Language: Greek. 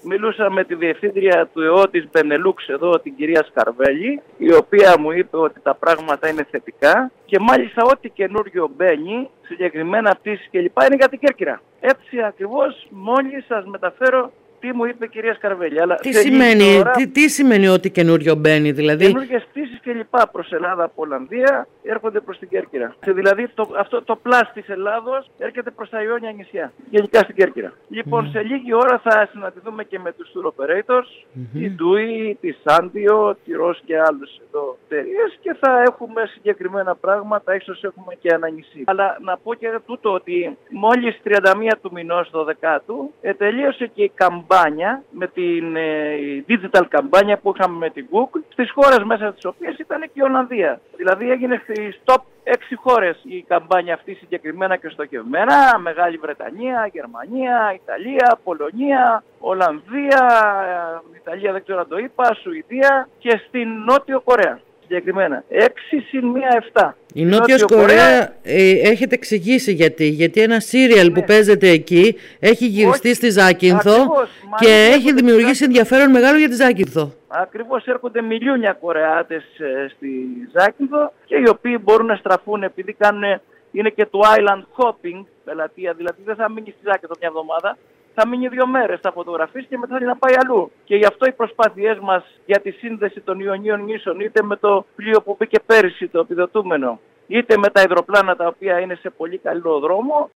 Μιλούσα με τη διευθύντρια του ΕΟ της Μπενελούξ εδώ, την κυρία Σκαρβέλη, η οποία μου είπε ότι τα πράγματα είναι θετικά και μάλιστα ό,τι καινούριο μπαίνει, συγκεκριμένα πτήσεις κλπ. Είναι για την Κέρκυρα. Έτσι ακριβώς μόλις σας μεταφέρω τι μου είπε η κυρία Σκαρβέλη. Αλλά τι σημαίνει ότι καινούριο μπαίνει, δηλαδή? Καινούργιες πτήσεις και λοιπά προς Ελλάδα από Ολλανδία έρχονται προς την Κέρκυρα. Δηλαδή αυτό το πλάσ της Ελλάδος έρχεται προς τα Ιόνια νησιά, γενικά στην Κέρκυρα. Λοιπόν, σε λίγη ώρα θα συναντηθούμε και με τους tour operators, τη TUI, τη Santio, τη Ros και άλλους εδώ εταιρείες και θα έχουμε συγκεκριμένα πράγματα, ίσως έχουμε και ένα νησί. Αλλά να πω και τούτο ότι μόλις 31 του μηνός 12ου τελείωσε και η καμπάνια με την digital καμπάνια που είχαμε με την Google, στις χώρες μέσα τις οποίες ήταν και η Ολλανδία. Δηλαδή έγινε στις top 6 χώρες η καμπάνια αυτή συγκεκριμένα και στοχευμένα. Μεγάλη Βρετανία, Γερμανία, Ιταλία, Πολωνία, Ολλανδία, Ιταλία δεν ξέρω αν το είπα, Σουηδία και στην Νότιο Κορέα. Συγκεκριμένα. 6 συν 1, 7. Η Νότιος Κορέα έχετε εξηγήσει γιατί ένα σύριαλ που παίζεται εκεί έχει γυριστεί στη Ζάκυνθο και έχει δημιουργήσει ενδιαφέρον μεγάλο για τη Ζάκυνθο. Ακριβώς έρχονται μιλιούνια Κορεάτες στη Ζάκυνθο και οι οποίοι μπορούν να στραφούν επειδή είναι και το island hopping, πελατεία, δηλαδή δεν θα μείνει στη Ζάκυνθο μια εβδομάδα. Θα μείνει 2 μέρες, θα φωτογραφίσει και μετά θέλει να πάει αλλού. Και γι' αυτό οι προσπάθειές μας για τη σύνδεση των Ιωνίων νήσων, είτε με το πλοίο που μπήκε πέρυσι το επιδοτούμενο, είτε με τα υδροπλάνα τα οποία είναι σε πολύ καλό δρόμο,